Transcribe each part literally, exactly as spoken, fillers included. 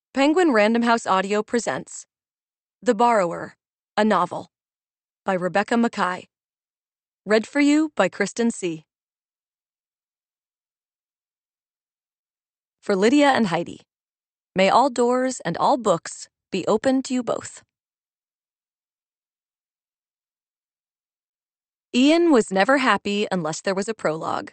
Penguin Random House Audio presents The Borrower, a Novel by Rebecca Makkai. Read for you by Kristen C. For Lydia and Heidi, may all doors and all books be open to you both. Ian was never happy unless there was a prologue.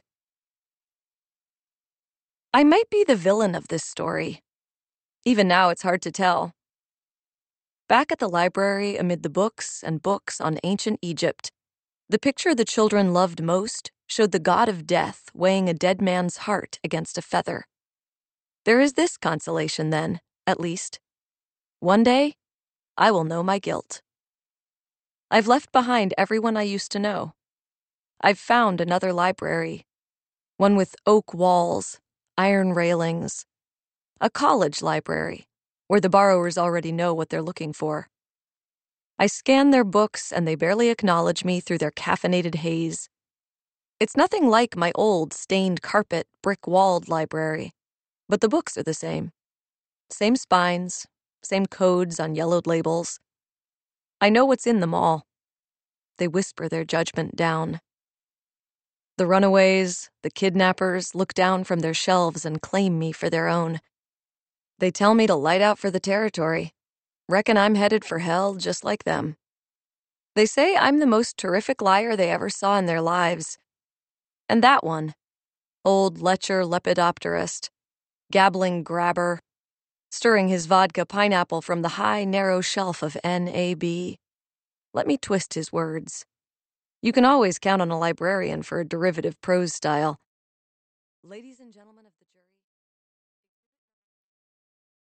I might be the villain of this story. Even now, it's hard to tell. Back at the library amid the books and books on ancient Egypt, the picture the children loved most showed the god of death weighing a dead man's heart against a feather. There is this consolation, then, at least. One day, I will know my guilt. I've left behind everyone I used to know. I've found another library, one with oak walls, iron railings, a college library, where the borrowers already know what they're looking for. I scan their books and they barely acknowledge me through their caffeinated haze. It's nothing like my old, stained carpet, brick-walled library, but the books are the same. Same spines, same codes on yellowed labels. I know what's in them all. They whisper their judgment down. The runaways, the kidnappers, look down from their shelves and claim me for their own. They tell me to light out for the territory. Reckon I'm headed for hell just like them. They say I'm the most terrific liar they ever saw in their lives. And that one, old Lecher lepidopterist, gabbling grabber, stirring his vodka pineapple from the high, narrow shelf of N A B. Let me twist his words. You can always count on a librarian for a derivative prose style. Ladies and gentlemen of the